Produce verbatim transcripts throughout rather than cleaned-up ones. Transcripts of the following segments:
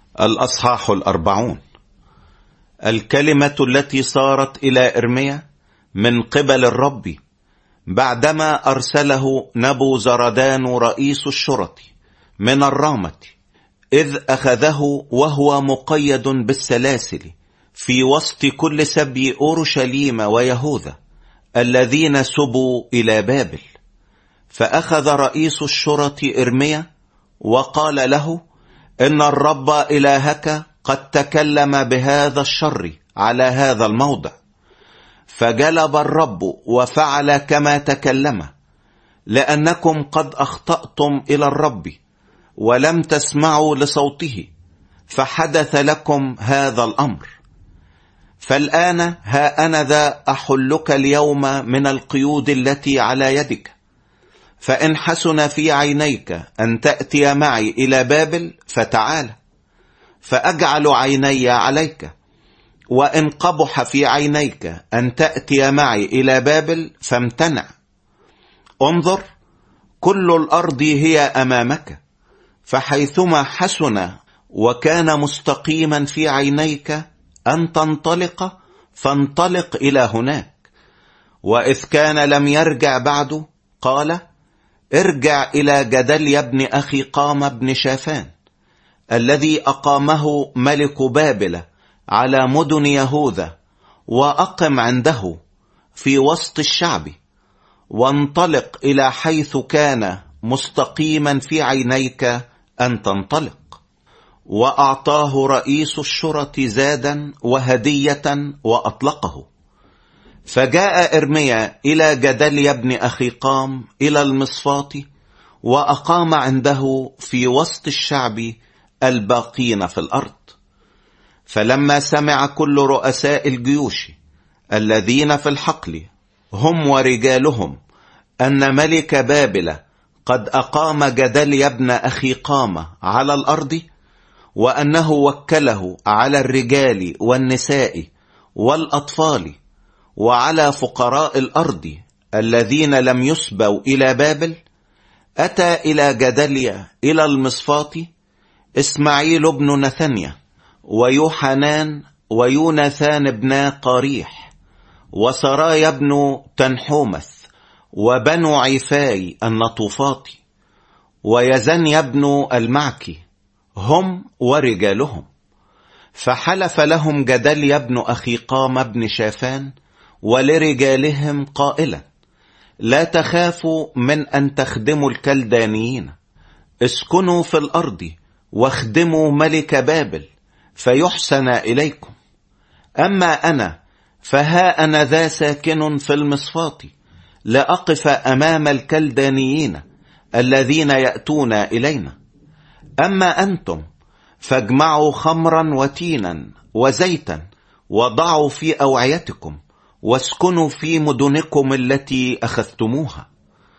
الأصحاح الأربعون. الكلمة التي صارت إلى إرميا من قبل الرب بعدما أرسله نبوزردان رئيس الشرط من الرامة، إذ أخذه وهو مقيد بالسلاسل في وسط كل سبي أورشليم ويهوذا الذين سبوا إلى بابل. فأخذ رئيس الشرط إرميا وقال له: إن الرب إلهك قد تكلم بهذا الشر على هذا الموضع، فجلب الرب وفعل كما تكلم، لأنكم قد أخطأتم إلى الرب ولم تسمعوا لصوته، فحدث لكم هذا الأمر. فالآن ها أنا ذا أحلك اليوم من القيود التي على يدك، فإن حسن في عينيك أن تأتي معي إلى بابل فتعال، فأجعل عيني عليك، وإن قبح في عينيك أن تأتي معي إلى بابل فامتنع. انظر، كل الأرض هي أمامك، فحيثما حسن وكان مستقيما في عينيك أن تنطلق فانطلق إلى هناك. وإذ كان لم يرجع بعد قال: ارجع إلى جدليا بن أخيقام بن شافان الذي أقامه ملك بابل على مدن يهوذا، وأقم عنده في وسط الشعب، وانطلق إلى حيث كان مستقيما في عينيك أن تنطلق. وأعطاه رئيس الشرط زادا وهدية وأطلقه. فجاء إرميا إلى جدليا بن أخيقام إلى المصفاة، وأقام عنده في وسط الشعب الباقين في الأرض. فلما سمع كل رؤساء الجيوش الذين في الحقل هم ورجالهم أن ملك بابل قد أقام جدليا بن أخيقام على الأرض، وأنه وكله على الرجال والنساء والأطفال وعلى فقراء الأرض الذين لم يسبوا إلى بابل، أتى إلى جدليا إلى المصفاة إسماعيل بن نثنيا ويوحنان ويوناثان بن قاريح وسرايا بن تنحومث وبنو عفاي النطوفات ويزنيا بن المعكي هم ورجالهم. فحلف لهم جدليا بن أخيقام بن شافان ولرجالهم قائلا: لا تخافوا من أن تخدموا الكلدانيين، اسكنوا في الأرض واخدموا ملك بابل فيحسن إليكم. أما أنا فها أنا ذا ساكن في المصفاة لأقف أمام الكلدانيين الذين يأتون إلينا. أما أنتم فاجمعوا خمرا وتينا وزيتا وضعوا في أوعيتكم، واسكنوا في مدنكم التي أخذتموها.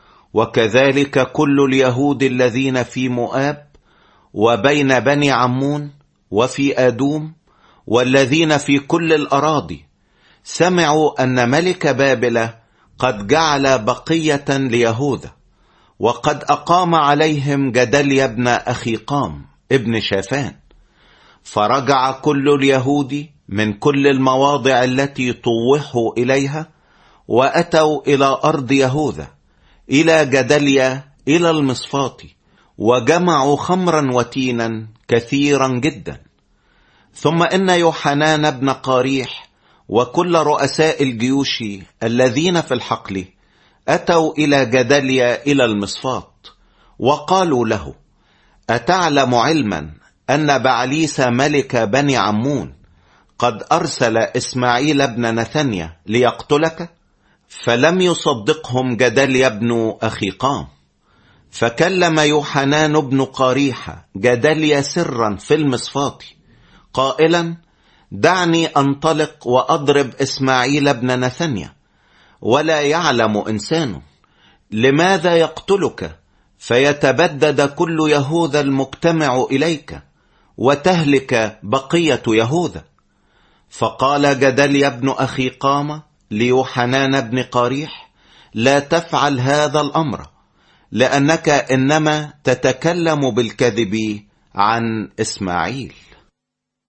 وكذلك كل اليهود الذين في مؤاب وبين بني عمون وفي آدوم والذين في كل الأراضي سمعوا أن ملك بابل قد جعل بقية ليهوذا، وقد أقام عليهم جدليا بن أخيقام ابن شافان. فرجع كل اليهود من كل المواضع التي طوحوا إليها، وأتوا إلى أرض يهوذا إلى جدليا إلى المصفاة، وجمعوا خمرا وتينا كثيرا جدا. ثم إن يوحنان بن قاريح وكل رؤساء الجيوش الذين في الحقل أتوا إلى جدليا إلى المصفاة، وقالوا له: أتعلم علما أن بعليس ملك بني عمون قد أرسل إسماعيل بن نثنيا ليقتلك؟ فلم يصدقهم جدليا بن أخيقام. فكلم يوحنان بن قاريح جدليا سرا في المصفاة قائلا: دعني أنطلق وأضرب إسماعيل بن نثنيا، ولا يعلم إنسان. لماذا يقتلك فيتبدد كل يهوذا المجتمع إليك، وتهلك بقية يهوذا؟ فقال جدليا بن أخيقام ليوحنان بن قاريح: لا تفعل هذا الأمر، لأنك إنما تتكلم بالكذب عن إسماعيل.